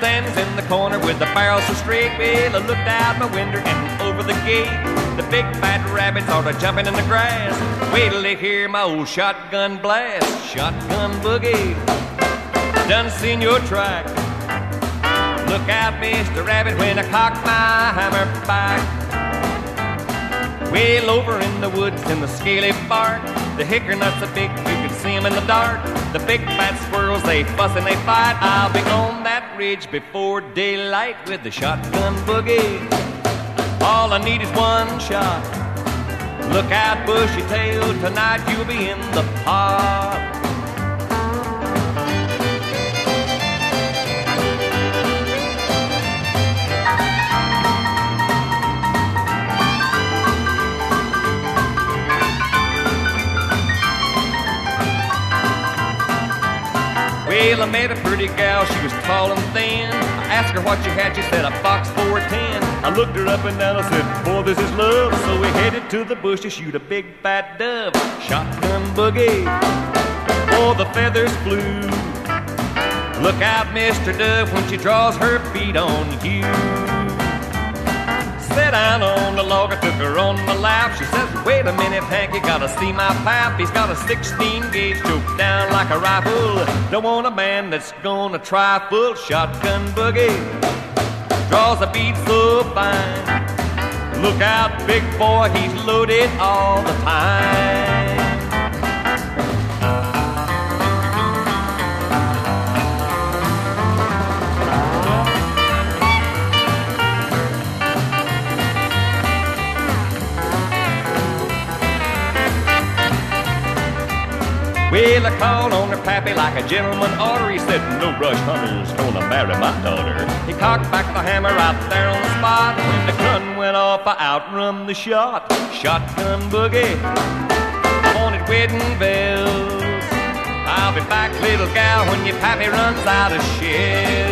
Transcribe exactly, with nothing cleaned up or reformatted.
stands in the corner with the barrel so straight. Well, I looked out my window and over the gate. The big fat rabbits are jumping in the grass. Wait till they hear my old shotgun blast. Shotgun boogie, done seen your track. Look out, Mister Rabbit, when I cock my hammer back. Well, over in the woods in the scaly bark, the hickory nuts are big, you can see 'em in the dark. The big fat squirrels, they fuss and they fight. I'll be on that ridge before daylight with the shotgun boogie. All I need is one shot. Look out, bushy tail, tonight you'll be in the pot. Well, I met a pretty gal, she was tall and thin. I asked her what she had, she said a box four ten. I looked her up and down, I said, boy, this is love. So we headed to the bush to shoot a big fat dove. Shotgun boogie, oh, the feathers flew. Look out, Mister Dove, when she draws her feet on you. Sat down on the log, I took her on my lap. She says, wait a minute, Hank, you gotta see my pap. He's got a sixteen gauge choked down like a rifle. Don't want a man that's gonna try full. Shotgun boogie draws a beat so fine. Look out, big boy, he's loaded all the time. Well, I called on her pappy like a gentleman oughter. He said, no brush hunter's gonna marry my daughter. He cocked back the hammer right there on the spot. When the gun went off, I outrun the shot. Shotgun boogie, I wanted wedding bells. I'll be back, little gal, when your pappy runs out of shells.